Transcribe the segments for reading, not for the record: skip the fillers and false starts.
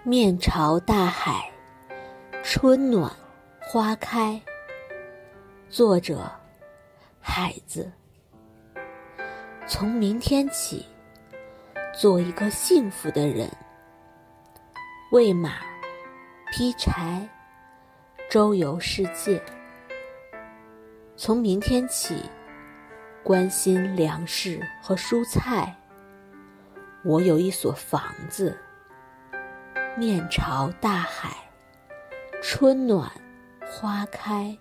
面朝大海，春暖花开。作者：海子。从明天起，做一个幸福的人，喂马，劈柴，周游世界。从明天起，关心粮食和蔬菜。我有一所房子，面朝大海，春暖花开。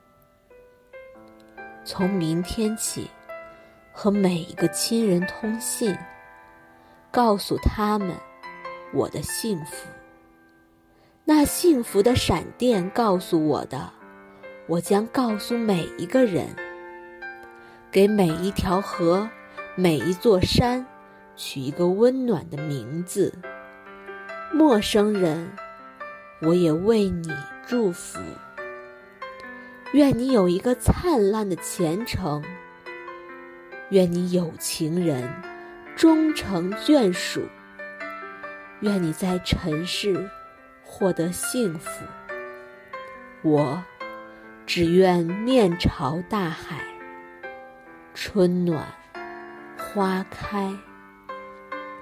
从明天起，和每一个亲人通信，告诉他们我的幸福。那幸福的闪电告诉我的，我将告诉每一个人。给每一条河，每一座山，取一个温暖的名字。陌生人，我也为你祝福。愿你有一个灿烂的前程，愿你有情人终成眷属，愿你在尘世获得幸福。我只愿面朝大海，春暖花开。